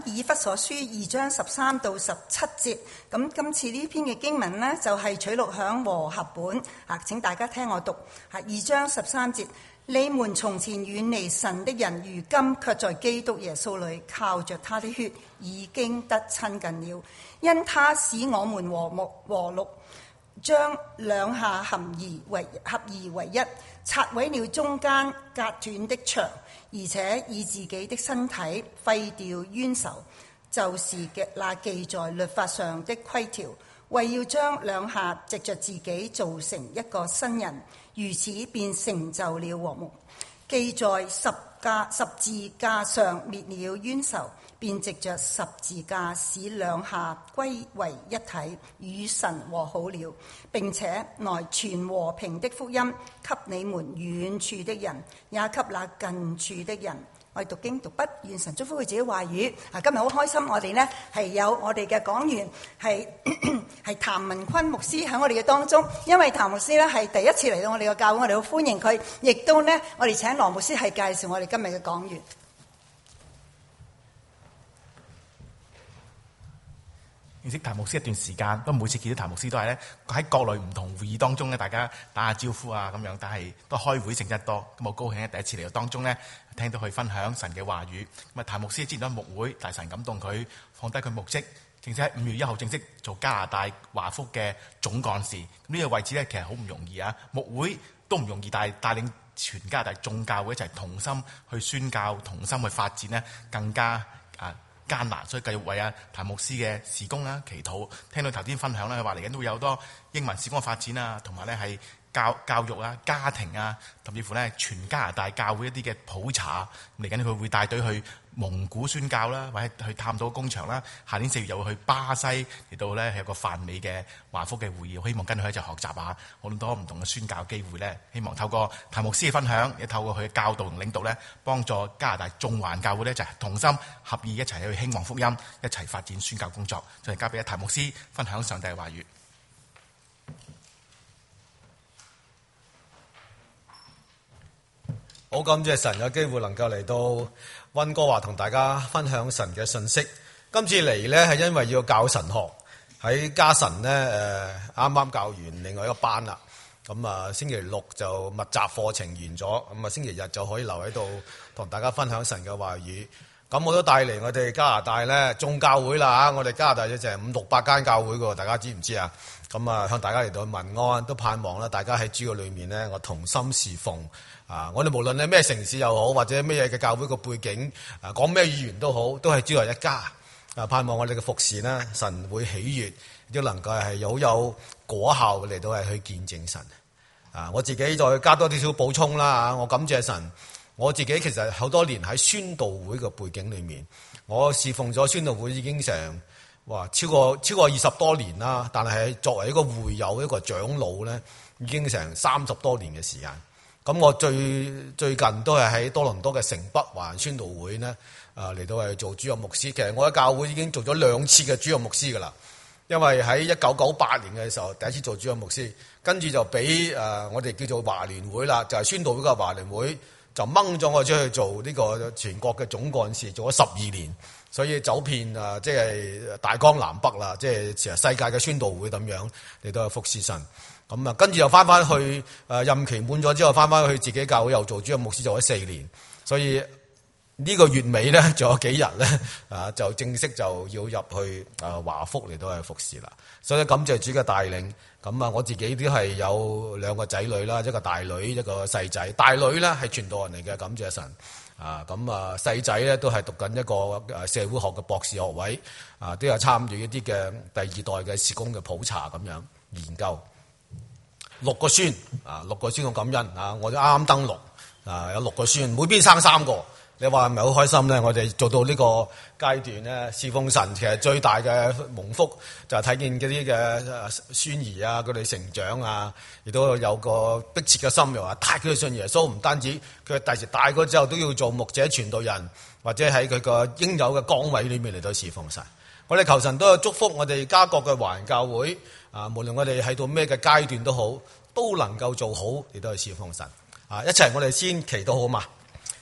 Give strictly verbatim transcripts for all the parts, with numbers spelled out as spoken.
以弗所書二章十三到十七節，咁今次呢篇嘅經文呢，就係取錄響和合本啊，請大家聽我讀啊。二章十三節，你們從前遠離神的人，如今卻在基督耶穌裏靠着他的血已經得親近了，因他使我們和睦和睦，將兩下合而為合而為一，拆毀了中間隔斷的牆，而且以自己的身體廢掉冤仇，就是嘅那記在律法上的規條，為要將兩下藉着自己造成一個新人，如此便成就了和睦。記在十架十字架上滅了冤仇，便藉着十字架使兩下歸為一體，與神和好了。並且來傳和平的福音給你們遠處的人，也給那近處的人。我哋讀經讀筆，願神祝福佢自己話語。啊，今日好開心，我哋呢係有我哋嘅講員係係譚文坤牧師喺我哋嘅當中。因為譚牧師呢係第一次嚟到我哋嘅教會，我哋好歡迎佢。亦都呢，我哋請羅牧師係介紹我哋今日嘅講員。 認識譚牧師一段時間，不過每次見到譚牧師都係咧喺各類唔同會議當中咧，大家打下招呼啊咁樣，但係都開會性質多。咁我高興咧，第一次嚟到當中咧，聽到佢分享神嘅話語。咁啊，譚牧師之前都牧會，大神感動佢放低佢牧職，正式喺五月一號正式做加拿大華福嘅總幹事。咁呢個位置咧，其實好唔容易啊！牧會都唔容易，但係帶領全加拿大眾教會一齊同心去宣教、同心去發展咧，更加啊艱難，所以繼續為阿譚牧師嘅事工啦祈禱。聽到頭先分享啦，佢話嚟緊都會有好多英文事工嘅發展啊，同埋咧係教教育啊、家庭啊，甚至乎咧全加拿大教會一啲嘅普查。嚟緊佢會帶隊去蒙古宣教啦，或者去探討工場啦。下年四月又會去巴西嚟到咧係有個泛美嘅華福嘅會議，希望跟佢一齊學習下好多唔同嘅宣教機會咧。希望透過譚牧師嘅分享，亦透過佢嘅教導同領導咧，幫助加拿大眾環教會咧就係同心合意一齊去興旺福音，一齊發展宣教工作。再交俾阿譚牧師分享上帝嘅話語。 好感謝神有機會能夠嚟到溫哥華同大家分享神嘅信息。今次嚟呢係因為要教神學，喺加神呢誒啱啱教完另外一個班啦。咁啊星期六就密集課程完咗，咁啊星期日就可以留喺度同大家分享神嘅話語。咁我都帶嚟我哋加拿大呢眾教會啦嚇，我哋加拿大就成五六百間教會㗎，大家知唔知啊？咁啊向大家嚟到問安，都盼望啦大家喺主嘅裏面呢，我同心侍奉。啊！我哋無論係咩城市又好，或者咩嘢嘅教會個背景，啊講咩語言都好，都係主內一家。啊！盼望我哋嘅服侍呢，神會喜悅，亦都能夠係好有果效嚟到係去見證神。啊！我自己再加多啲少補充啦。我感謝神，我自己其實好多年喺宣道會嘅背景裏面，我侍奉咗宣道會已經成哇超過超過二十多年啦。但係作為一個會友一個長老呢，已經成三十多年嘅時間。咁我最最近都係喺多倫多嘅城北華人宣道會呢，啊嚟到係做主任牧師。其實我喺教會已經做咗兩次嘅主任牧師噶啦，因為喺一九九八年嘅時候第一次做主任牧師，跟住就俾誒我哋叫做華聯會啦，就係宣道會嘅華聯會就掹咗我出去做呢個全國嘅總幹事，做咗十二年，所以走遍啊即係大江南北啦，即係其實世界嘅宣道會咁樣嚟到係服侍神。咁啊，跟住又翻翻去，誒任期滿咗之後，翻翻去自己教會又做主任牧師，做咗四年。所以呢個月尾咧，仲有幾日咧，啊就正式就要入去誒華福嚟到去服侍啦。所以感謝主嘅帶領。咁啊，我自己都係有兩個仔女啦，一個大女，一個細仔。大女咧係傳道人嚟嘅，感謝神。啊，咁啊細仔咧都係讀緊一個誒社會學嘅博士學位，啊都有參與一啲嘅第二代嘅事工嘅普查咁樣研究。六個孫啊，六個孫嘅感恩啊！我哋啱啱登陸啊，有六個孫，每邊生三個。你話係咪好開心咧？我哋做到呢個階段咧，侍奉神其實最大嘅蒙福就係睇見嗰啲嘅孫兒啊，佢哋成長啊，亦都有個迫切嘅心，又話帶佢去信耶穌。唔單止佢第時大個之後都要做牧者傳道人，或者喺佢個應有嘅崗位裏面嚟到侍奉神。我哋求神都有祝福我哋加國嘅華人教會啊，無論我哋喺到咩嘅階段都好，都能夠做好，亦都係侍奉神啊！一齊我哋先祈禱好嘛？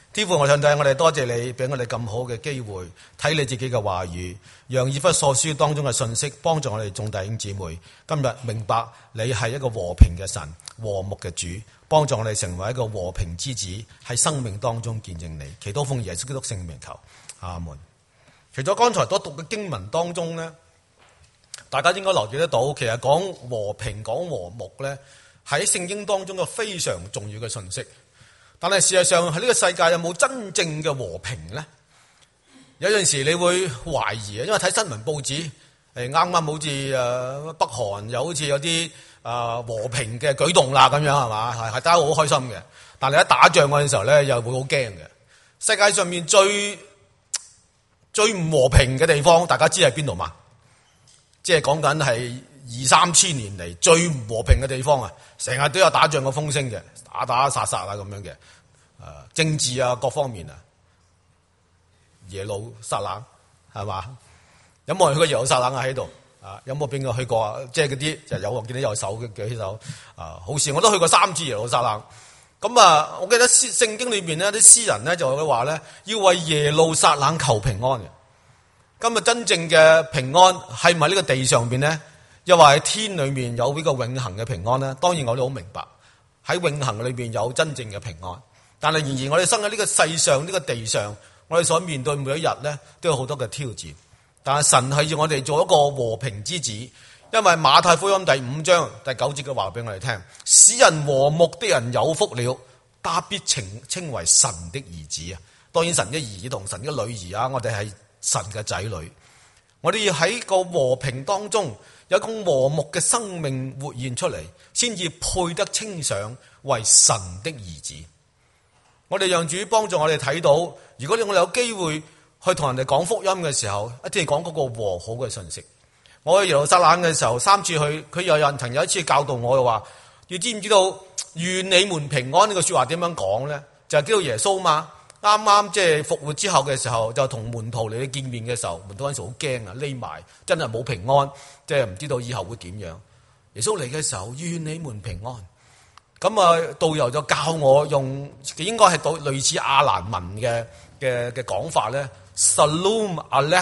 天父，我上帝，我哋多謝你俾我哋咁好嘅機會睇你自己嘅話語，讓以弗所書當中嘅信息幫助我哋眾弟兄姊妹今日明白你係一個和平嘅神，和睦嘅主，幫助我哋成為一個和平之子，喺生命當中見證你。祈禱奉耶穌基督聖名求，阿門。除咗剛才所讀嘅經文當中呢，大家應該留意得到，其實講和平講和睦呢，喺聖經當中嘅非常重要嘅信息。但係事實上喺呢個世界有冇真正嘅和平呢？有陣時你會懷疑啊，因為睇新聞報紙，誒啱啱好似誒北韓又好似有啲誒和平嘅舉動啦，咁樣係嘛，係係大家好開心嘅。但係一打仗嗰陣時候咧，又會好驚嘅。世界上面最最唔和平嘅地方，大家知係邊度嘛？即係講緊係二三千年嚟最唔和平嘅地方啊！成日都有打仗嘅風聲嘅，打打殺殺啊咁樣嘅，誒政治啊各方面啊，耶路撒冷係嘛？有冇人去過耶路撒冷啊？喺度啊？有冇邊個去過啊？即係嗰啲就有，我見到有手嘅舉起手啊！好似我都去過三次耶路撒冷。咁啊，我記得聖經裏邊呢啲詩人咧就會話咧，要為耶路撒冷求平安嘅。今日真正嘅平安係咪呢個地上邊呢？又話喺天裏面有呢個永恆嘅平安呢？當然我哋好明白喺永恆裏邊有真正嘅平安，但係然而我哋生喺呢個世上呢個地上，我哋所面對每一日呢，都有好多嘅挑戰。但係神係要我哋做一個和平之子，因為馬太福音第五章第九節嘅話俾我哋聽：使人和睦的人有福了，他必稱稱為神的兒子啊！當然神嘅兒子同神嘅女兒啊，我哋係神嘅仔女，我哋要喺個和平當中有一個和睦嘅生命活現出嚟，先至配得稱上為神的兒子。我哋讓主幫助我哋睇到，如果我哋有機會去同人哋講福音嘅時候，一定係講嗰個和好嘅信息。我去耶路撒冷嘅時候，三次去，佢有人曾有一次教導我，又話：要知唔知道願你們平安呢個說話點樣講咧？就係叫耶穌嘛。啱啱即係復活之後嘅時候，就同門徒嚟見面嘅時候，門徒嗰陣時好驚啊，匿埋，真係冇平安，即係唔知道以後會點樣。耶穌嚟嘅時候，願你們平安。咁啊，導遊就教我用，應該係到類似亞蘭文嘅嘅嘅講法咧 ，Shalom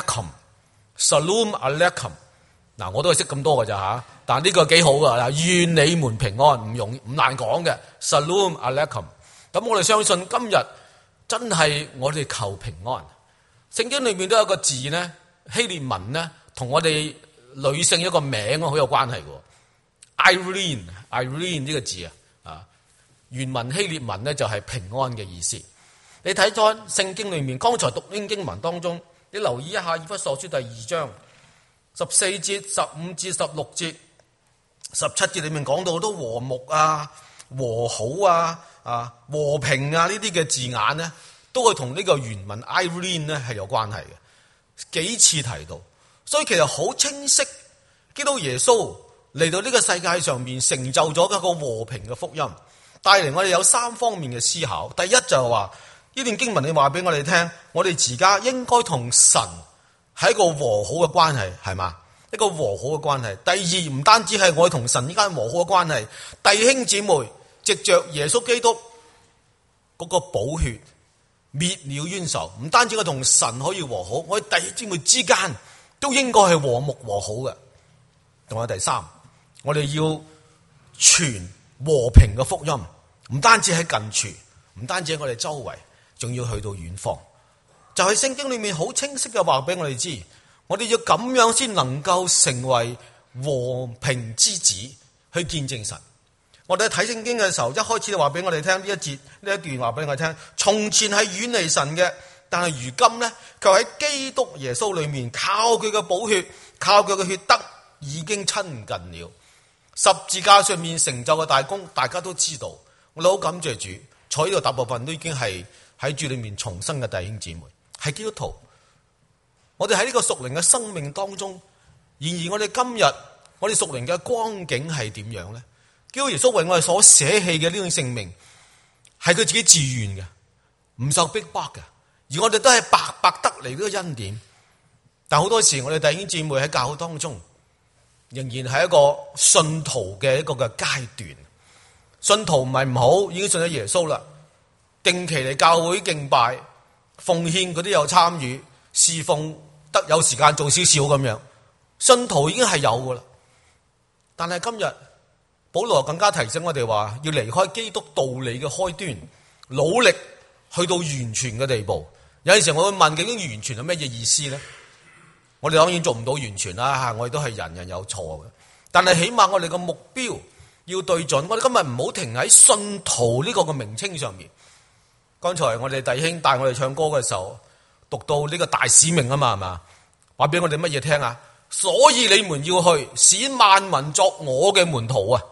Aleichem，Shalom Aleichem。嗱，我都係識咁多㗎咋吓，但係呢個幾好噶，願你們平安，唔容唔難講嘅 Shalom Aleichem。咁我哋相信今日。真係我哋求平安。聖經裏面都有一個字呢，希臘文呢，同我哋女性一個名好有關係嘅。Irene Irene 呢個字啊，啊原文希臘文呢就係平安嘅意思。你睇咗聖經裏面，剛才讀經經文當中，你留意一下以弗所書第二章十四節、十五節、十六節、十七節裏面講到好多和睦啊、和好啊。啊，和平啊，呢啲嘅字眼呢，都係同呢個原文 Irene 呢係有關係嘅，幾次提到，所以其實好清晰，基督耶穌嚟到呢個世界上面，成就咗一個和平嘅福音，帶嚟我哋有三方面嘅思考。第一就係話呢段經文你話俾我哋聽，我哋自家應該同神係一個和好嘅關係，係嘛？一個和好嘅關係。第二唔單止係我哋同神之間和好嘅關係，弟兄姊妹。藉着耶穌基督嗰個寶血滅了冤仇，唔單止我同神可以和好，我哋弟兄姊妹之間都應該係和睦和好嘅。仲有第三，我哋要傳和平嘅福音，唔單止喺近處，唔單止喺我哋周圍，仲要去到遠方。就係聖經裏面好清晰嘅話俾我哋知，我哋要咁樣先能夠成為和平之子，去見證神。我哋睇聖經嘅時候，一開始就話俾我哋聽呢一節呢一段話俾我哋聽。從前係遠離神嘅，但係如今呢，佢喺基督耶穌裏面，靠佢嘅寶血，靠佢嘅血得已經親近了。十字架上面成就嘅大功，大家都知道。我哋好感謝主，坐喺度大部分都已經係喺主裏面重生嘅弟兄姊妹，係基督徒。我哋喺呢個屬靈嘅生命當中，然而我哋今日我哋屬靈嘅光景係點樣呢？基督耶穌為我哋所捨棄嘅呢種性命，係佢自己自願嘅，唔受逼迫嘅，而我哋都係白白得嚟呢個恩典。但好多時我哋弟兄姊妹喺教會當中，仍然係一個信徒嘅一個嘅階段。信徒唔係唔好，已經信咗耶穌啦， 定期嚟教會敬拜、奉獻嗰啲有參與，侍奉得有時間做少少咁樣，信徒已經係有噶啦。但係今日保羅更加提醒我哋話，要離開基督道理嘅開端，努力去到完全嘅地步。有陣時我會問，究竟完全係咩嘢意思呢？我哋當然做唔到完全啦，我哋都係人人有錯嘅。但係起碼我哋個目標要對準。我哋今日唔好停喺信徒呢個嘅名稱上面。剛才我哋弟兄帶我哋唱歌嘅時候，讀到呢個大使命啊嘛，係嘛？話俾我哋乜嘢聽啊？所以你們要去，使萬民作我嘅門徒啊！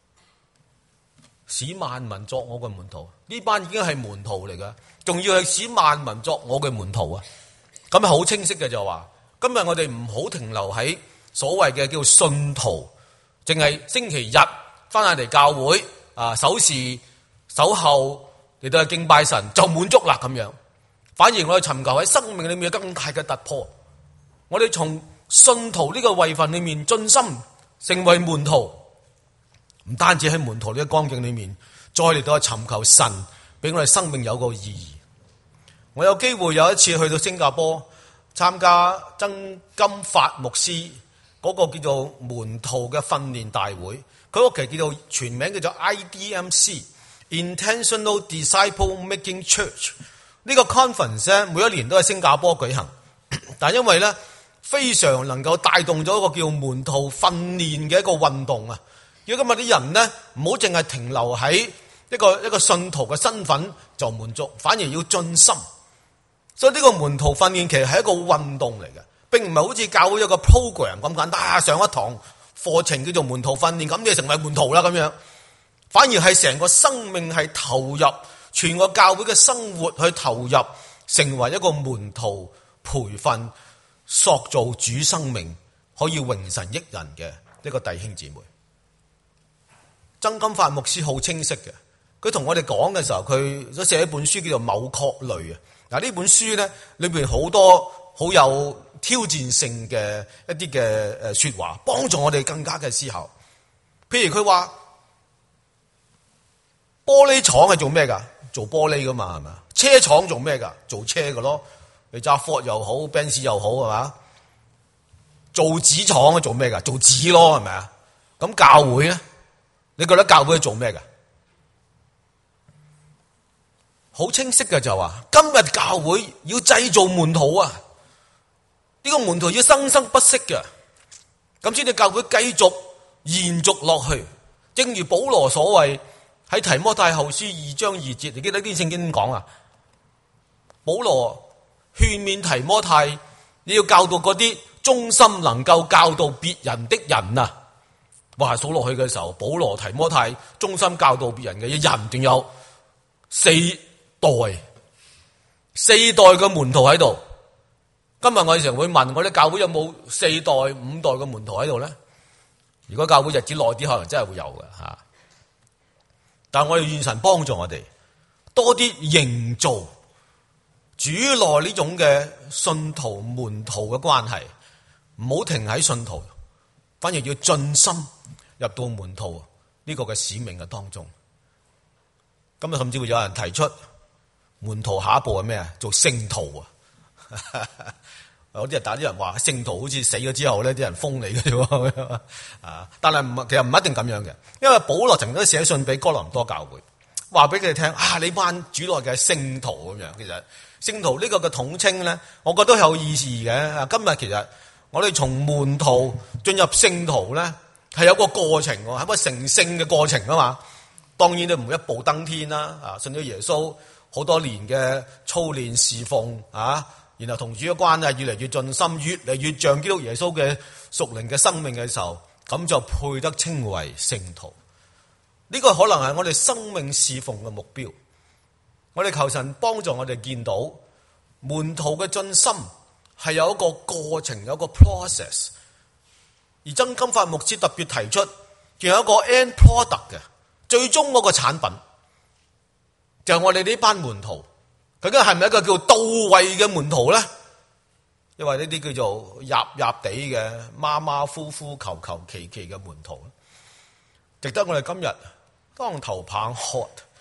使萬民作我嘅門徒，呢班已經係門徒嚟噶，仲要係使萬民作我嘅門徒啊！咁係好清晰嘅就話，今日我哋唔好停留喺所謂嘅叫信徒，淨係星期日翻下嚟教會啊，守時守候嚟到去敬拜神就滿足啦咁樣。反而我哋尋求喺生命裏面有更大嘅突破，我哋從信徒呢個位份裏面進深成為門徒，唔單止喺門徒呢個光景裏面，再嚟到去尋求神俾我哋生命有個意義。我有機會有一次去到新加坡參加曾金發牧師嗰個叫做門徒嘅訓練大會，佢個期叫做全名叫做 I D M C Intentional Disciple Making Church。呢個 conference 咧，每一年都喺新加坡舉行，但係因為咧非常能夠帶動咗一個叫門徒訓練嘅一個運動啊！如果今日啲人咧唔好淨係停留喺一個一個信徒嘅身份就滿足，反而要進深。所以呢個門徒訓練其實係一個運動嚟嘅，並唔係好似教會有個 program 咁簡單，啊上一堂課程叫做門徒訓練，咁你就成為門徒啦咁樣。反而係成個生命係投入，全個教會嘅生活去投入，成為一個門徒培訓、塑造主生命，可以榮神益人嘅一個弟兄姊妹。曾金發牧師好清晰嘅，佢同我哋講嘅時候，佢所寫一本書叫做《謬確類》啊。嗱呢本書咧裏邊好多好有挑戰性嘅一啲嘅誒說話，幫助我哋更加嘅思考。譬如佢話玻璃廠係做咩噶？做玻璃噶嘛，係咪？車廠做咩噶？做車嘅咯。你揸 Ford 又好 Benz 又好，係嘛？做紙廠係做咩噶？做紙咯，係咪啊？咁教會咧？你覺得教會係做咩噶？好清晰嘅就話，今日教會要製造門徒啊！呢個門徒要生生不息嘅，咁先至教會繼續延續落去。正如保羅所謂喺提摩太後書二章二節，你記得啲聖經點講啊？保羅勸勉提摩太，你要教導嗰啲忠心能夠教導別人的人啊！哇，數落去嘅時候，保羅提摩太忠心教導別人嘅人，仲有四代，四代嘅門徒喺度。今日我哋成日會問，我哋教會有冇四代、五代嘅門徒喺度咧？如果教會日子耐啲，可能真係會有嘅吓。但係我哋願神幫助我哋，多啲營造主內呢種嘅信徒門徒嘅關係，唔好停喺信徒，反而要盡心入到門徒呢個嘅使命嘅當中。今日甚至會有人提出門徒下一步係咩啊？做聖徒啊！有啲人打啲人話聖徒好似死咗之後咧，啲人封你嘅啫啊！但係唔其實唔一定咁樣嘅，因為保羅曾經寫信俾哥林多教會，話俾佢哋聽啊，你班主內嘅聖徒咁樣。其實聖徒呢個嘅統稱咧，我覺得有意義嘅。今日其實我哋從門徒進入聖徒咧，係有個過程，係個成聖嘅過程啊嘛。當然你唔會一步登天啦，啊，信咗耶穌好多年嘅操練侍奉啊，然後同主嘅關係越嚟越盡心，越嚟越像基督耶穌嘅屬靈嘅生命嘅時候，咁就配得稱為聖徒。呢個可能係我哋生命侍奉嘅目標。我哋求神幫助我哋見到門徒嘅進心係有一個過程，有一個 process。而曾金發牧師特別提出，仲有一個 end product 嘅。最終嗰個產品就係我哋呢班門徒，究竟係咪一個叫到位嘅門徒咧？因為呢啲叫做入入地嘅馬馬虎虎、求求其其嘅門徒，值得我哋今日當頭棒喝，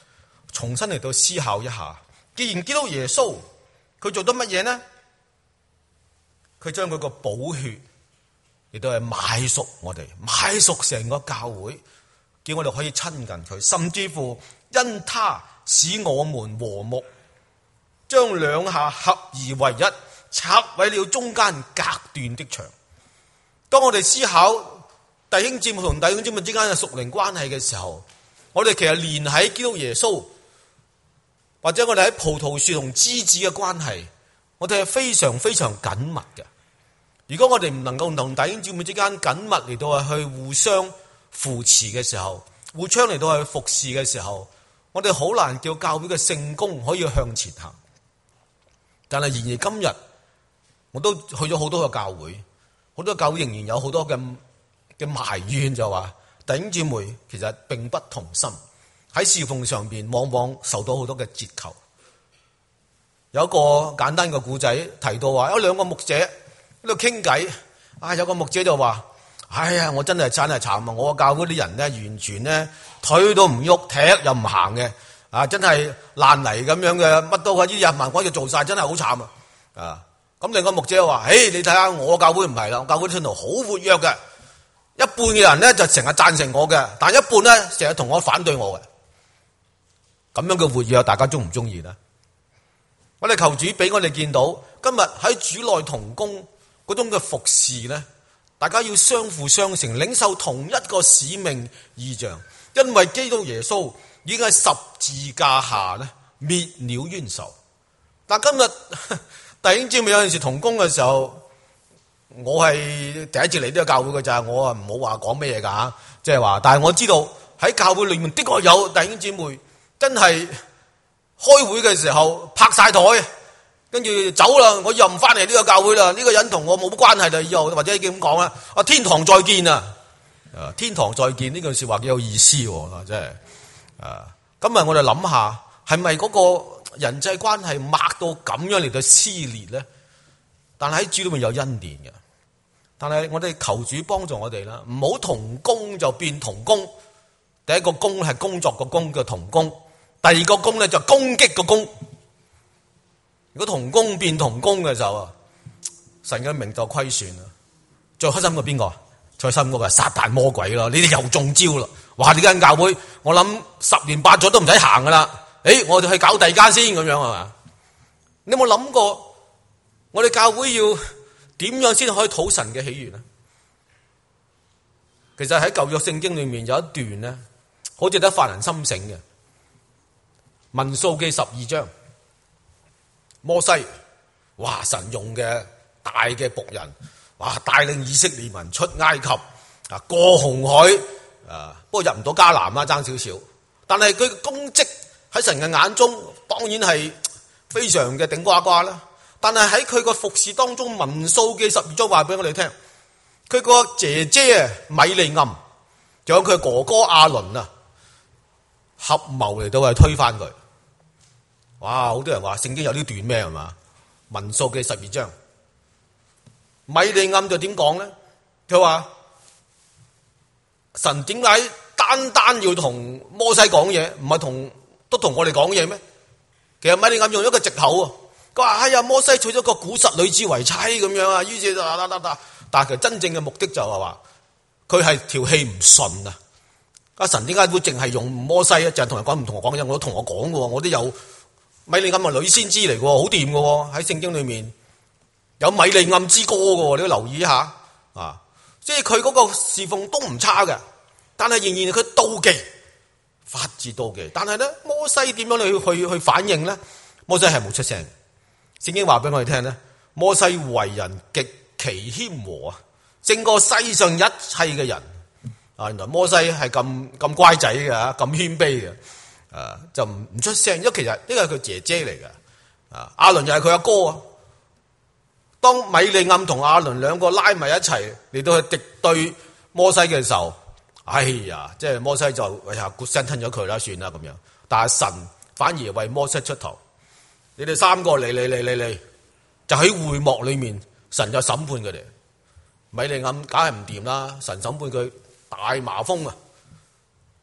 重新嚟到思考一下，既然基督耶穌佢做咗乜嘢呢？佢將佢個寶血亦都係買贖我哋，買贖成個教會，叫我哋可以親近佢，甚至乎因他使我們和睦，將兩下合而為一，拆毀了中間隔斷的牆。當我哋思考弟兄姊妹同弟兄姊妹之間嘅屬靈關係嘅時候，我哋其實連喺基督耶穌，或者我哋喺葡萄樹同枝子嘅關係，我哋係非常非常緊密嘅。如果我哋唔能夠同弟兄姊妹之間緊密嚟到去互相扶持嘅時候，互相嚟到去服侍嘅時候，我哋好難叫教會嘅聖工可以向前行。但係然而今日，我都去咗好多個教會，好多教會仍然有好多嘅嘅埋怨，就話弟兄姊妹其實並不同心，喺侍奉上邊往往受到好多嘅折扣。有一個簡單嘅故仔提到話，有兩個牧者喺度傾偈，啊有個牧者就話：哎呀，我真係真係慘啊！我個教會啲人咧，完全咧腿都唔喐，踢又唔行嘅，啊真係爛泥咁樣嘅，乜都喺啲日萬鬼就做晒，真係好慘啊！啊咁另一個牧者就話：誒你睇下我教會唔係啦，我教會信徒好活躍嘅，一半嘅人咧就成日贊成我嘅，但一半咧成日同我反對我嘅。咁樣嘅活躍，大家中唔中意呢？我哋求主俾我哋見到，今日喺主內同工嗰種嘅服侍咧，大家要相輔相成，領受同一個使命異象，因為基督耶穌已經喺十字架下咧滅了冤仇。但今日弟兄姊妹有陣時同工嘅時候，我係第一次嚟呢個教會嘅就係我啊，唔好話講咩嘢噶吓，即係話，但係我知道喺教會裏面的確有弟兄姊妹真係開會嘅時候拍晒台，跟住走啦，我又唔翻嚟呢個教會啦，呢、這個人同我冇關係啦，以後或者咁講啦，啊天堂再見啊！啊天堂再見呢句說話幾有意思喎，真係啊！今日我哋諗下，係咪嗰個人際關係擘到咁樣嚟到撕裂咧？但係喺主裏面有恩典嘅，但係我哋求主幫助我哋啦，唔好同工就變同工。第一個工係工作個工叫同工，第二個工咧就攻擊個工。如果同工變同工嘅時候啊，神嘅名就虧損啦。最開心嘅邊個？最開心嗰個係撒旦魔鬼啦！你哋又中招啦！哇！呢間教會我諗十年八載都唔使行噶啦。誒，我哋去搞第二間先咁樣係嘛？你有冇諗過我哋教會要點樣先可以討神嘅喜悅呢？其實喺舊約聖經裏面有一段咧，好值得發人心醒嘅。民數記十二章，摩西，哇！神用嘅大嘅僕人，哇！帶領以色列民出埃及，啊過紅海，啊不過入唔到迦南啦，爭少少。但係佢嘅功績喺神嘅眼中，當然係非常嘅頂呱呱啦。但係喺佢個服侍當中，民數記十二章話俾我哋聽，佢個姐姐米利暗，仲有佢哥哥亞倫啊，合謀嚟到係推翻佢。哇！好多人話聖經有呢段咩係嘛？民數記十二章，米利暗就點講咧？佢話神點解單單要同摩西講嘢，唔係同都同我哋講嘢咩？其實米利暗用一個藉口啊，佢話哎呀，摩西娶咗個古實女子為妻咁樣啊，於是就打打打，但係其實真正嘅目的就係話佢係條氣唔順啊！阿神點解會淨係用摩西啊？就係同人講唔同我講嘢，我都同我講嘅，我都有米利暗係女先知嚟嘅，好掂嘅，喺聖經裏面有米利暗之歌嘅，你要留意一下啊！即係佢嗰個侍奉都唔差嘅，但係仍然佢妒忌，發自妒忌。但係咧，摩西點樣去去去反應咧？摩西係冇出聲。聖經話俾我哋聽咧，摩西為人極其謙和啊，勝過世上一切嘅人啊！原來摩西係咁咁乖仔嘅，咁謙卑嘅，啊就唔唔出聲。因為其實呢個係佢姐姐嚟嘅，啊亞倫又係佢阿哥啊。當米利暗同亞倫兩個拉埋一齊嚟到去敵對摩西嘅時候，哎呀，即係摩西就哎呀，咕聲吞咗佢啦，算啦咁樣。但係神反而為摩西出頭，你哋三個嚟嚟嚟嚟嚟，就喺會幕裏面，神就審判佢哋。米利暗梗係唔掂啦，神審判佢大麻風啊。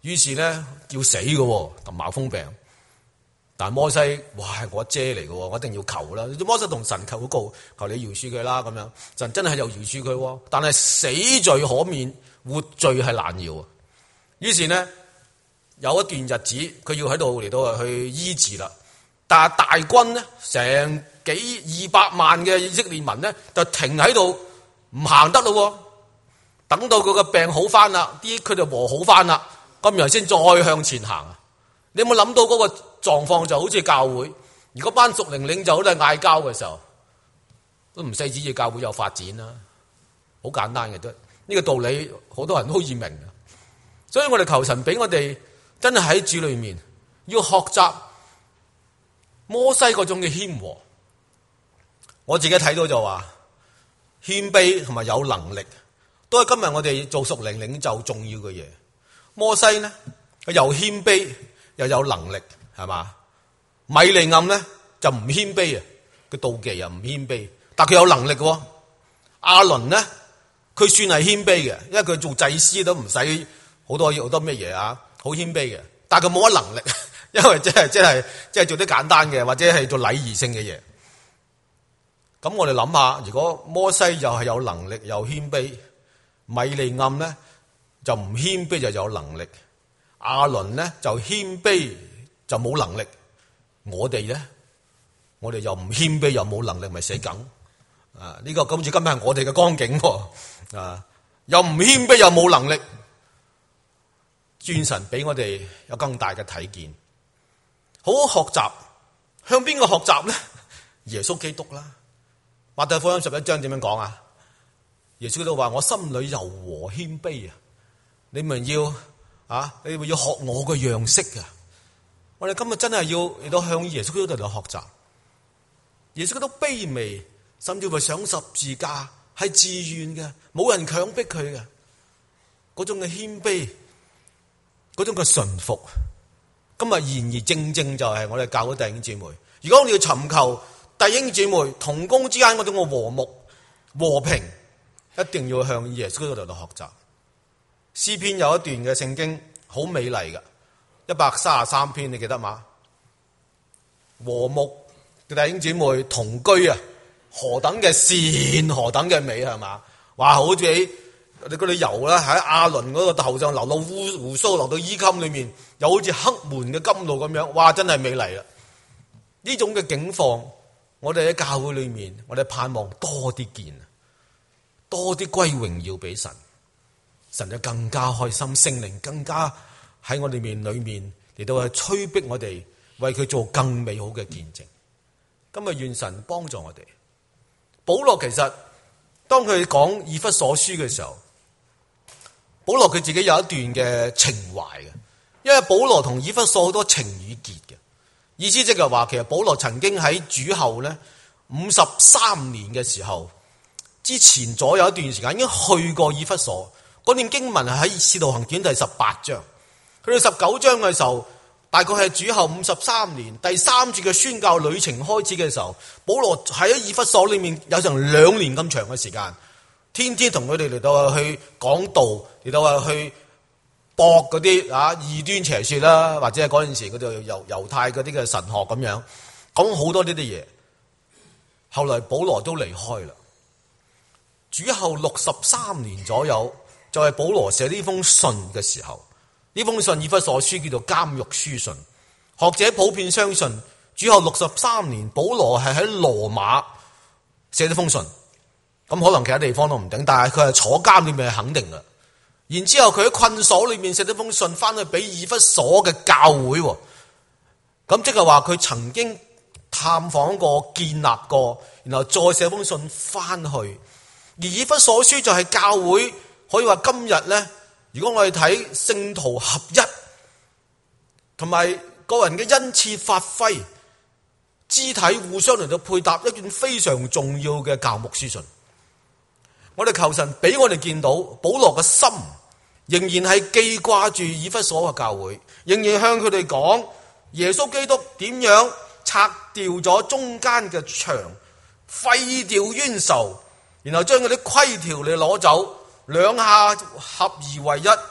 於是咧要死嘅喎，咁麻風病。但摩西，哇，係我姐嚟嘅喎，我一定要求啦。摩西同神求告，求你饒恕佢啦咁樣。神真係又饒恕佢喎，但係死罪可免，活罪係難饒啊。於是呢，有一段日子，佢要喺度嚟到去醫治啦。但係大軍呢，成幾二百萬嘅以色列民呢，就停喺度唔行得咯。等到佢個病好翻啦，啲佢就和好翻啦，咁然後先再向前行啊。你有冇諗到嗰個狀況就好似教會，如果班屬靈領袖都係嗌交嘅時候，都唔使指意教會有發展啦。好簡單嘅啫，呢個道理好多人都好易明嘅。所以我哋求神俾我哋真係喺主裏面要學習摩西嗰種嘅謙和。我自己睇到就話謙卑同埋有能力，都係今日我哋做屬靈領袖重要嘅嘢。摩西呢，佢又謙卑又有能力，係嘛？米利暗呢就唔謙卑啊，佢妒忌啊，唔謙卑，但佢有能力嘅。亞倫呢，佢算係謙卑嘅，因為佢做祭司都唔使好多好多咩嘢啊，好謙卑嘅。但係佢冇乜能力，因為即係即係即係做啲簡單嘅，或者係做禮儀性嘅嘢。咁我哋諗下，如果摩西又係有能力又謙卑，米利暗呢就唔謙卑就有能力。亞倫呢就謙卑就冇能力，我哋呢，我哋又唔謙卑又冇能力，咪死梗啊！呢、這個今次今日係我哋嘅光景啊，又唔謙卑又冇能力，願神俾我哋有更大嘅體見，好好學習。向邊個學習呢？耶穌基督啦。馬太福音十一章點樣講啊？耶穌基督話：我心裏柔和謙卑啊！你們要。啊！你會要學我嘅樣式啊！我哋今日真係要嚟到向耶穌基督嚟學習。耶穌基督卑微，甚至乎上十字架係自願嘅，冇人強迫佢嘅。嗰種嘅謙卑，嗰種嘅順服，今日然而正正就係我哋教會弟兄姊妹。如果我哋要尋求弟兄姊妹同工之間嗰種嘅和睦和平，一定要向耶穌基督嚟到學習。詩篇有一段嘅聖經好美麗嘅，一百三十三篇，你記得嘛？和睦嘅弟兄姊妹同居啊，何等嘅善，何等嘅美，係嘛？哇，好似你嗰啲油咧喺亞倫嗰個頭上流到烏鬍鬚，流到衣襟裏面，又好似黑門嘅甘露咁樣，哇，真係美麗啦！呢種嘅境況，我哋喺教會裏面，我哋盼望多啲見，多啲歸榮耀俾神。神就更加開心，聖靈更加喺我哋面裏面嚟到去催逼我哋，為佢做更美好嘅見證。今日願神幫助我哋。保羅其實當佢講以弗所書嘅時候，保羅佢自己有一段嘅情懷嘅，因為保羅同以弗所好多情與結嘅意思，即係話其實保羅曾經喺主後咧五十三年嘅時候之前左右一段時間已經去過以弗所。嗰段經文係喺《使徒行傳》第十八章，去到十九章嘅時候，大概係主後五十三年第三節嘅宣教旅程開始嘅時候，保羅喺以弗所裏面有成兩年咁長嘅時間，天天同佢哋嚟到去講道，嚟到去駁嗰啲啊異端邪說啦，或者係嗰陣時佢哋猶猶太嗰啲嘅神學咁樣講好多呢啲嘢。後來保羅都離開啦，主後六十三年左右。就係保羅寫呢封信嘅時候，呢封信以弗所書叫做監獄書信。學者普遍相信主後六十三年，保羅係喺羅馬寫呢封信。咁可能其他地方都唔定，但係佢係坐監裏面係肯定嘅。然之後佢喺困所裏面寫呢封信翻去俾以弗所嘅教會。咁即係話佢曾經探訪過、建立過，然後再寫封信翻去。而以弗所書就係教會。可以話今日咧，如果我哋睇聖徒合一，同埋個人嘅恩賜發揮，肢體互相嚟到配搭，一件非常重要嘅教牧書信。我哋求神俾我哋見到保羅嘅心仍然係記掛住以弗所嘅教會，仍然向佢哋講耶穌基督點樣拆掉咗中間嘅牆，廢掉冤仇，然後將嗰啲規條你攞走。兩下合而為一，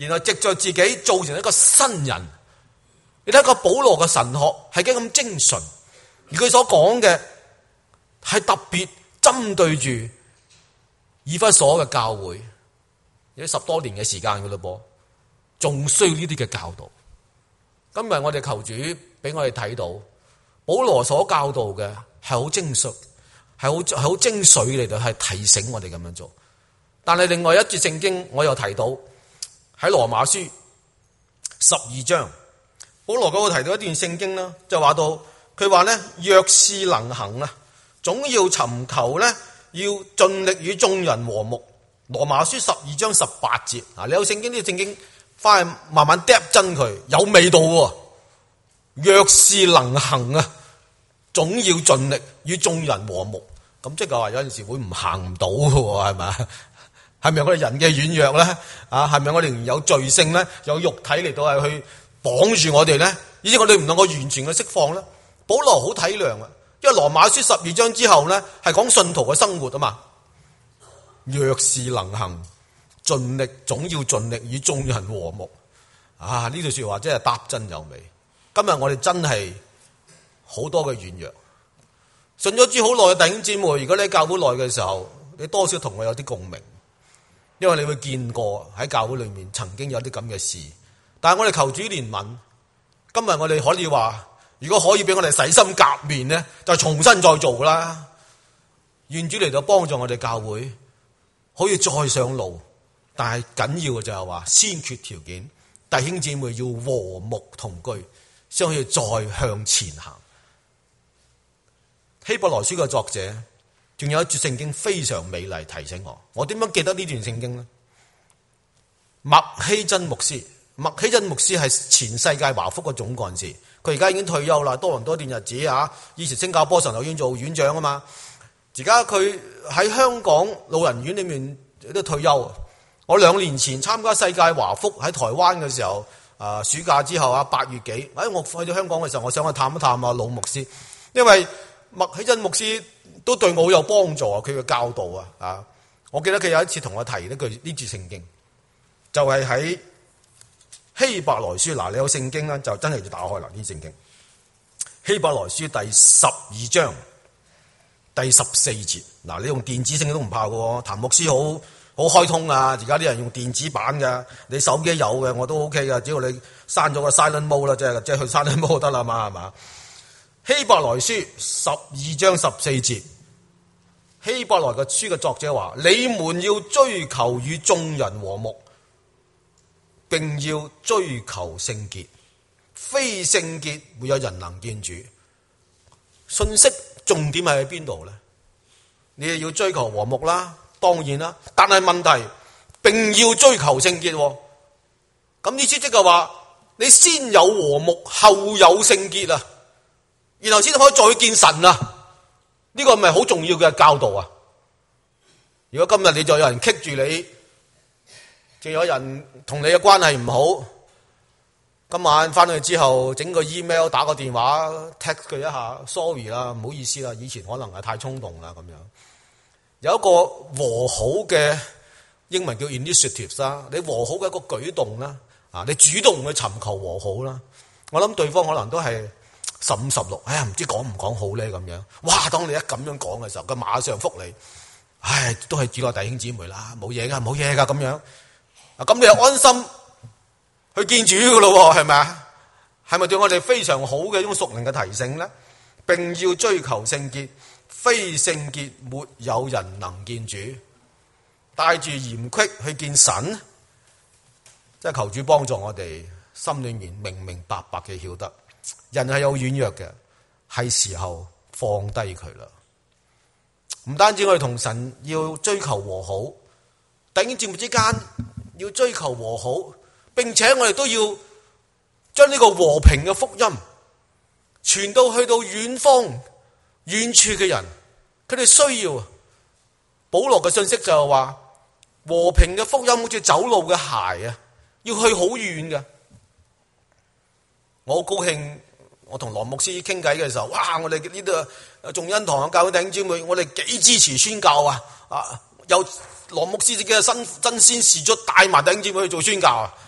然後藉着自己做成一個新人。你睇個保羅嘅神學係幾咁精純，而佢所講嘅係特別針對住以弗所嘅教會，有十多年嘅時間噶啦噃，仲需要呢啲嘅教導。今日我哋求主俾我哋睇到，保羅所教導嘅係好精髓，係好係好精髓嚟到，係提醒我哋咁樣做。但係另外一節聖經我又提到喺羅馬書十二章，保羅嗰度提到一段聖經啦，就話到佢話咧，若是能行啊，總要尋求咧，要盡力與眾人和睦。羅馬書十二章十八節啊，你有聖經呢個聖經翻去慢慢嗒真佢，有味道喎。若是能行啊，總要盡力與眾人和睦。咁即係話有陣時會唔行唔到嘅，係咪？係咪我哋人嘅軟弱咧？啊，係咪我哋仍然有罪性咧？有肉體嚟到係去綁住我哋咧？以致我哋唔能夠完全嘅釋放咧？保羅好體諒啊，因為羅馬書十二章之後咧係講信徒嘅生活啊嘛。若是能行，盡力總要盡力與眾人和睦。啊，呢句說話真係答真有味。今日我哋真係好多嘅軟弱，信咗主好耐嘅弟兄姊妹，如果你喺教會內嘅時候，你多少同我有啲共鳴，因為你會見過喺教會裏面曾經有啲咁嘅事。但係我哋求主憐憫，今日我哋可以話，如果可以俾我哋洗心革面呢，就重新再做啦。願主嚟到幫助我哋教會可以再上路，但係緊要嘅就係話先決條件，弟兄姊妹要和睦同居，先可以再向前行。希伯來書嘅作者仲有一節聖經非常美麗，提醒我，我點樣記得呢段聖經呢？麥希真牧師，麥希真牧師係前世界華福嘅總幹事，佢而家已經退休啦，多倫多段日子啊，以前新加坡神學院做院長啊嘛，而家佢喺香港老人院裏面都退休。我兩年前參加世界華福喺台灣嘅時候，啊、呃、暑假之後啊八月幾，哎我去到香港嘅時候，我想去探一探啊老牧師，因為麥希真牧師都對我好有幫助啊，佢嘅教導啊，啊，我記得佢有一次同我提呢句呢節聖經，就係喺希伯來書。嗱，你有聖經咧，就真係要打開啦呢聖經。希伯來書第十二章第十四節。嗱，你用電子聖經都唔怕嘅，譚牧師好好開通啊！而家啲人用電子版嘅，你手機有嘅我都 OK 嘅，只要你刪咗個 silent mode 啦，即係即係去 silent mode 得啦嘛，係嘛？希伯來書十二章十四節，希伯來嘅書嘅作者話：你們要追求與眾人和睦，並要追求聖潔，非聖潔沒有人能見主。信息重點係喺邊度咧？你又要追求和睦啦，當然啦，但係問題並要追求聖潔。咁意思即係話，你先有和睦，後有聖潔啊！然後先可以再見神啊！呢個係咪好重要嘅教導啊？如果今日你就有人棘住你，仲有人同你嘅關係唔好，今晚翻去之後整個 email 打個電話 text 佢一下 sorry 啦，唔好意思啦，以前可能係太衝動啦咁樣。有一個和好嘅英文叫 initiative 啦，你和好嘅一個舉動啦，啊，你主動去尋求和好啦。我諗對方可能都係十五十六，哎呀，唔知講唔講好咧咁樣。哇！當你一咁樣講嘅時候，佢馬上覆你，唉，都係主內弟兄姊妹啦，冇嘢噶，冇嘢噶咁樣。啊，咁你又安心去見主噶咯，係咪啊？係咪對我哋非常好嘅一種屬靈嘅提醒咧？並要追求聖潔，非聖潔沒有人能見主。帶住嚴隙去見神，即係求主幫助我哋心裏面明明白白嘅曉得。人係有軟弱嘅，係時候放低佢啦。唔單止我哋同神要追求和好，弟兄姊妹之間要追求和好，並且我哋都要將呢個和平嘅福音傳到去到遠方遠處嘅人，佢哋需要。保羅嘅信息就係話，和平嘅福音好似走路嘅鞋啊，要去好遠嘅。我好高興，我同羅牧師傾偈嘅時候，哇！我哋呢度眾恩堂教會弟兄姊妹，我哋幾支持宣教啊！啊，有羅牧師自己嘅身真先士卒帶埋弟兄姊妹去做宣教啊！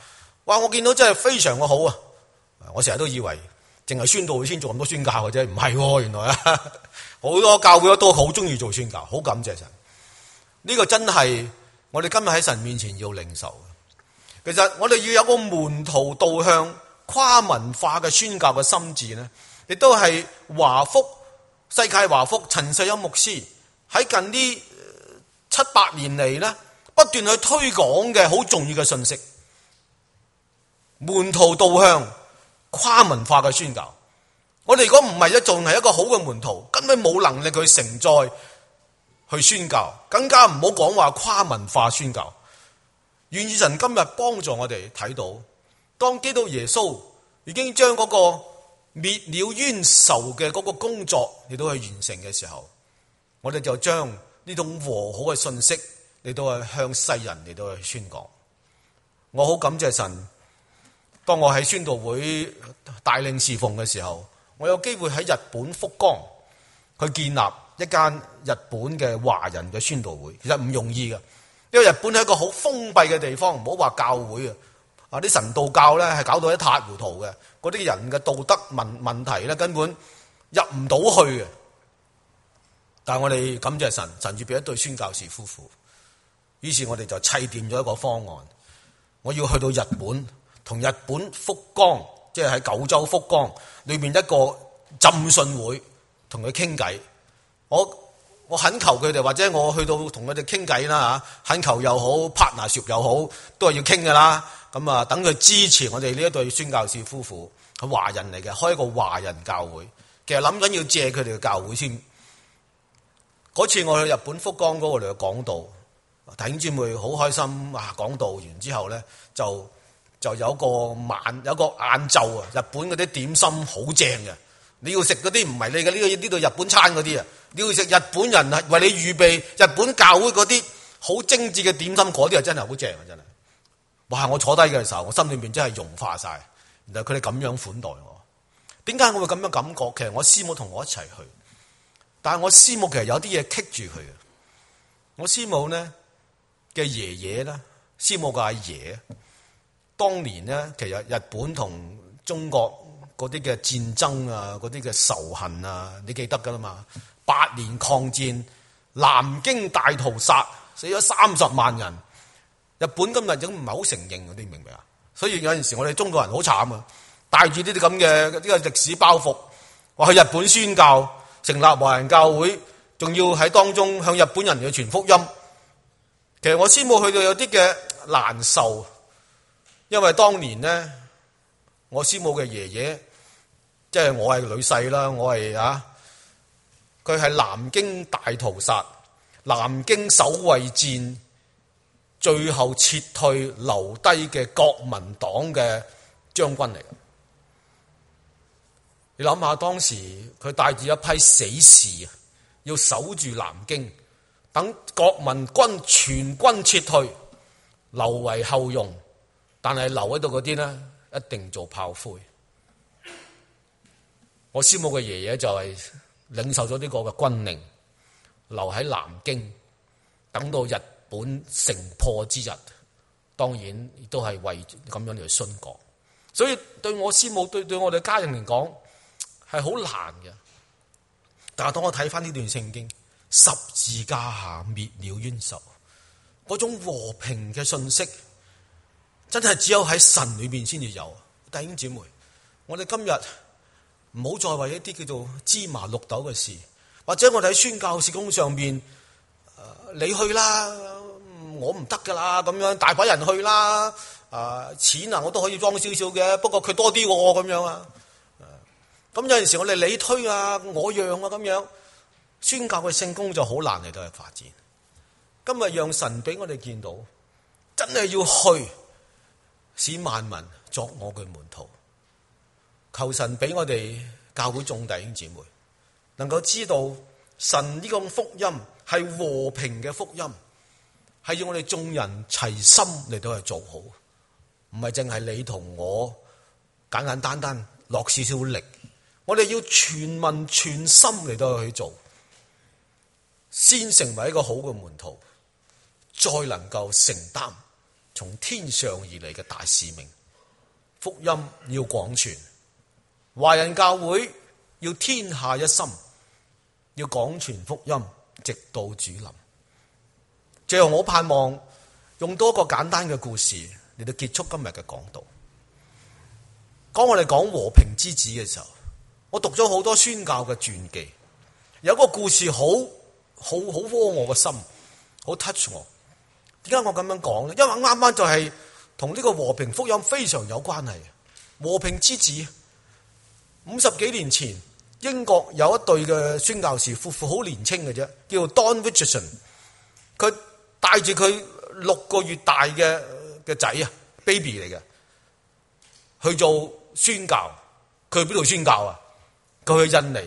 哇！我見到真係非常嘅好啊！我成日都以為淨係宣道會先做咁多宣教嘅啫，唔係喎，原來啊好多教會都好中意做宣教，好感謝神。呢個真係我哋今日喺神面前要領受。其實我哋要有個門徒導向跨文化嘅宣教嘅心志呢，亦都係華福世界華福陳世欣牧師喺近呢七八年嚟呢，不斷去推廣嘅好重要嘅信息。門徒導向跨文化嘅宣教，我哋如果唔係一仲係一個好嘅門徒，根本冇能力去承載去宣教，更加唔好講話跨文化宣教。願意神今日幫助我哋睇到，當基督耶穌已經將嗰個滅了冤仇嘅嗰個工作嚟到去完成嘅時候，我哋就將呢種和好嘅信息嚟到去向世人嚟到去宣講。我好感謝神，當我喺宣道會帶領侍奉嘅時候，我有機會喺日本福岡去建立一間日本嘅華人嘅宣道會。其實唔容易嘅，因為日本係一個好封閉嘅地方，唔好話教會啊，啊啲神道教咧係搞到一塌糊塗嘅，嗰啲人嘅道德問問題咧根本入唔到去嘅。但係我哋感謝神，神預備一對宣教士夫婦，於是我哋就砌掂咗一個方案，我要去到日本。同日本福岡，即係喺九州福岡裏面一個浸信會，同佢傾偈。我我懇求佢哋，或者我去到同佢哋傾偈啦嚇，懇求又好 partnership 又好，都係要傾噶啦。咁啊，等佢支持我哋呢一對宣教士夫婦，係華人嚟嘅，開一個華人教會。其實諗緊要借佢哋嘅教會先。嗰次我去日本福岡嗰個嚟講道，弟兄姊妹好開心啊！講道完之後咧就。就有個晚有個晏晝啊！日本嗰啲點心好正嘅，你要食嗰啲唔係你嘅呢個呢度日本餐嗰啲啊，你要食日本人係為你預備日本教會嗰啲好精緻嘅點心，嗰啲啊真係好正啊！真係，哇！我坐低嘅時候，我心裏面真係融化晒。然後佢哋咁樣款待我，點解我會咁樣感覺？其實我師母同我一齊去，但係我師母其實有啲嘢棘住佢嘅。我師母呢嘅爺爺咧，師母嘅阿爺。當年呢，其實日本同中國嗰啲嘅戰爭啊，嗰啲嘅仇恨啊，你記得噶啦嘛？八年抗戰，南京大屠殺，死咗三十萬人。日本今日已經唔係好承認嗰啲，明唔明啊？所以有陣時我哋中國人好慘啊，帶住呢啲咁嘅呢個歷史包袱，話去日本宣教，成立華人教會，仲要喺當中向日本人去傳福音。其實我師母去到有啲嘅難受。因為當年呢，我師母嘅爺爺，即係我係女婿啦，我係啊，佢係南京大屠殺、南京守衛戰最後撤退留低嘅國民黨嘅將軍嚟嘅。你諗下，當時佢帶住一批死士啊，要守住南京，等國民軍全軍撤退，留為後用。但係留喺度嗰啲呢，一定做炮灰。我師母嘅爺爺就係領受咗呢個嘅軍令，留喺南京，等到日本城破之日，當然亦都係為咁樣嚟殉國。所以對我師母對對我哋家人嚟講係好難嘅。但係當我睇翻呢段聖經，十字架下滅了冤仇，嗰種和平嘅信息。真係只有喺神裏邊先至有。弟兄姊妹，我哋今日唔好再為一啲叫做芝麻綠豆嘅事，或者我哋喺宣教事工上邊、呃，你去啦，我唔得噶啦，咁樣大把人去啦，啊、呃、錢啊我都可以裝少少嘅，不過佢多啲喎咁樣啊。咁、呃、有陣時我哋你推啊，我讓啊咁樣，宣教嘅聖工就好難嚟到去發展。今日讓神俾我哋見到，真係要去。使萬民作我嘅門徒，求神俾我哋教會眾弟兄姊妹能夠知道神呢個福音係和平嘅福音，係要我哋眾人齊心嚟到去做好，唔係淨係你同我簡簡單單落少少力，我哋要全民全心嚟到去做，先成為一個好嘅門徒，再能夠承擔從天上而嚟嘅大使命， 福音要廣傳，華人教會要天下一心，要廣傳福音，直到主臨。最後我盼望用多個簡單嘅故事嚟到結束今日嘅講道。當我哋講和平之子嘅時候，我讀咗好多宣教嘅傳記，有個故事好好好窩我個心，好 touch 我。點解我咁樣講呢？因為啱啱就係同呢個和平福音非常有關係。和平之子，五十幾年前英國有一對嘅宣教士夫婦，好年輕嘅啫，叫 Don Richardson。佢帶住佢六個月大嘅嘅仔啊 ，baby 嚟嘅，去做宣教。佢去邊度宣教啊？佢去印尼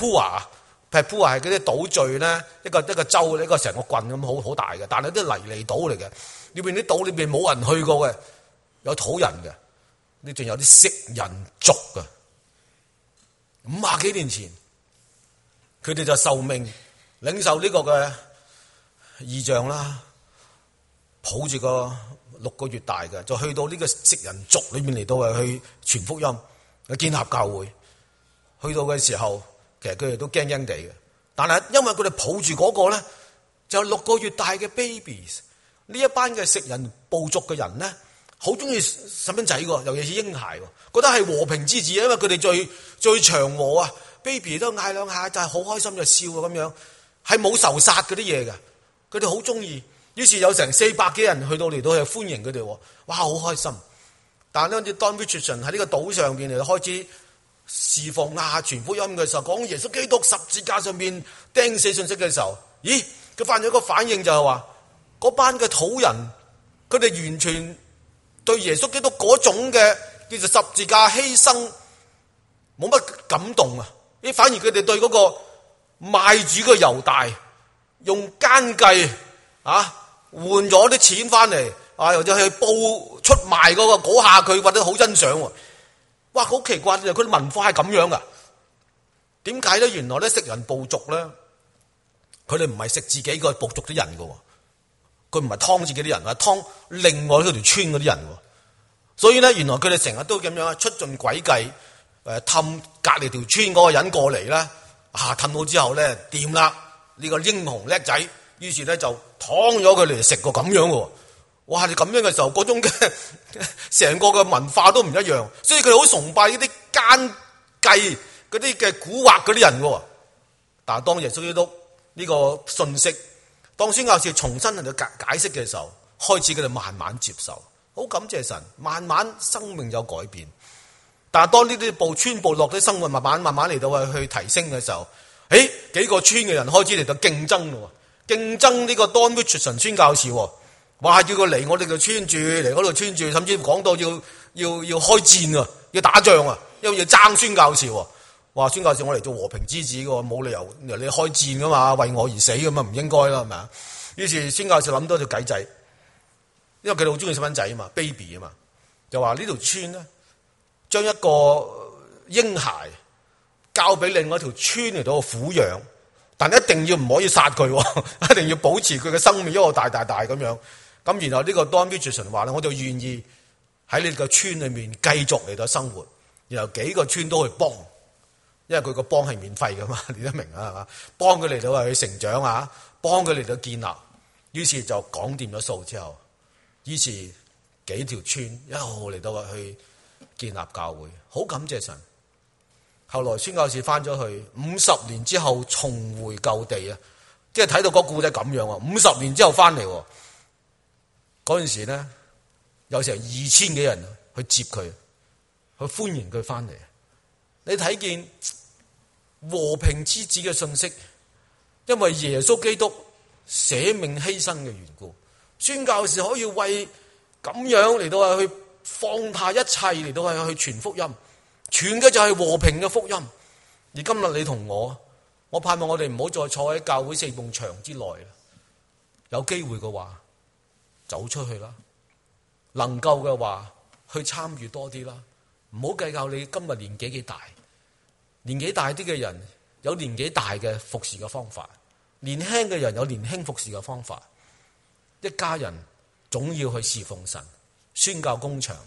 Papua。Papua 係嗰啲島嶼咧，一個一個州，一個成個郡咁，好好大嘅。但係啲泥泥島嚟嘅，裏邊啲島裏邊冇人去過嘅，有土人嘅，呢仲有啲食人族嘅。五廿幾年前，佢哋就受命領受呢個嘅異象啦，抱住個六個月大嘅，就去到呢個食人族裏面嚟到啊，去傳福音，去建立教會。去到嘅時候，其實佢哋都驚驚地嘅，但係因為佢哋抱住嗰個咧，就六個月大嘅 babies， 呢一班嘅食人部族嘅人咧，好中意細蚊仔喎，尤其是嬰孩喎，覺得係和平之子，因為佢哋最最祥和啊 ，baby 都嗌兩下就係好開心就笑啊咁樣，係冇仇殺嗰啲嘢嘅，佢哋好中意。於是有成四百幾人去到嚟到去歡迎佢哋，哇好開心。但係咧，當 Don Richardson 喺呢個島上邊嚟開始侍奉啊傳福音嘅時候，講耶穌基督十字架上面釘死信息嘅時候，咦佢發現一個反應就係話，嗰班嘅土人佢哋完全對耶穌基督嗰種嘅叫做十字架犧牲冇乜感動啊！咦反而佢哋對嗰個賣主嘅猶大用奸計啊換咗啲錢翻嚟啊，或者去報出賣嗰個嗰下佢或者好欣賞喎。哇，好奇怪！佢哋文化係咁樣噶，點解咧？原來咧食人部族咧，佢哋唔係食自己個部族啲人噶，佢唔係劏自己啲人，係劏另外嗰條村嗰啲人。所以咧，原來佢哋成日都咁樣出盡詭計，誒氹隔籬條村嗰個人過嚟啦，啊氹到之後咧掂啦，呢個英雄叻仔，於是咧就劏咗佢嚟食個咁樣喎。哇！你咁樣嘅時候，嗰種嘅成個嘅文化都唔一樣，所以佢好崇拜呢啲奸計、嗰啲嘅蠱惑嗰啲人嘅。但係當耶穌基督呢個信息，當宣教士重新喺度解解釋嘅時候，開始佢哋慢慢接受，好感謝神，慢慢生命有改變。但係當呢啲部村部落啲生活慢慢慢慢嚟到去提升嘅時候，誒幾個村嘅人開始嚟到競爭咯，競爭呢個 Don Richardson 宣教士。話叫佢嚟我哋嘅村住，嚟嗰度村住，甚至講到要要要開戰啊，要打仗啊，因為要爭宣教士。話宣教士我嚟做和平之子嘅，冇理由你開戰噶嘛，為我而死咁啊，唔應該啦，係咪啊？於是宣教士諗多條計仔，因為佢哋好中意細蚊仔啊嘛 ，baby 啊嘛，就話呢條村咧，將一個嬰孩交俾另外一條村嚟到撫養，但一定要唔可以殺佢，一定要保持佢嘅生命一路大大大咁樣。咁然後呢個 Don Richardson 話咧，我就願意喺呢個村裏面繼續嚟到生活，然後幾個村都去幫，因為佢個幫係免費噶嘛，你都明啊係嘛？幫佢嚟到去成長啊，幫佢嚟到建立，於是就講掂咗數之後，於是幾條村一路嚟到去建立教會，好感謝神。後來宣教士翻咗去，五十年之後重回舊地啊，即係睇到個故仔咁樣啊，五十年之後翻嚟。嗰陣時咧，有成二千幾人去接佢，去歡迎佢翻嚟。你睇見和平之子嘅信息，因為耶穌基督捨命犧牲嘅緣故，宣教士可以為咁樣嚟到去放下一切嚟到係去傳福音，傳嘅就係和平嘅福音。而今日你同我，我盼望我哋唔好再坐喺教會四埲牆之內啦，有機會嘅話，走出去啦，能夠嘅話去參與多啲啦，唔好計較你今日年紀幾大，年紀大啲嘅人有年紀大嘅服侍嘅方法，年輕嘅人有年輕服侍嘅方法，一家人總要去侍奉神，宣教工場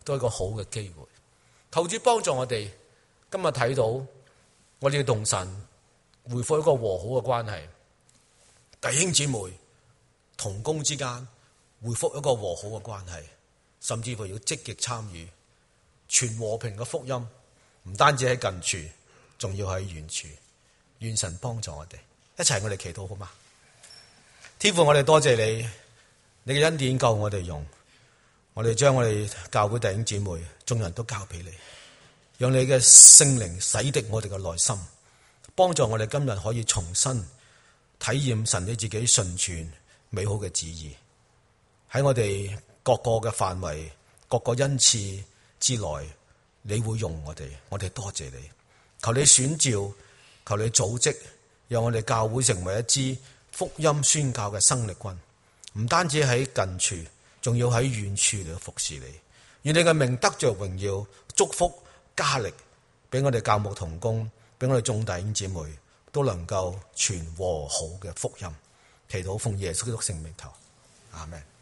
都係一個好嘅機會。求主幫助我哋，今日睇到我哋要同神恢復一個和好嘅關係，弟兄姊妹同工之間恢復一個和好嘅關係，甚至乎要積極參與傳和平嘅福音，唔單止喺近處，仲要喺遠處。願神幫助我哋，一齊我哋祈禱好嗎？天父，我哋多謝你，你嘅恩典夠我哋用，我哋將我哋教會弟兄姊妹眾人都交俾你，讓你嘅聖靈洗滌我哋嘅內心，幫助我哋今日可以重新體驗神你自己純全美好嘅旨意，喺我哋各個嘅範圍、各個恩賜之內，你會用我哋，我哋多謝你。求你選召，求你組織，讓我哋教會成為一支福音宣教嘅生力軍，唔單止喺近處，仲要喺遠處嚟服侍你。願你嘅名得着榮耀、祝福、加力，俾我哋教牧同工，俾我哋眾弟兄姊妹都能夠傳和好嘅福音。祈禱奉耶穌基督聖名求，阿們。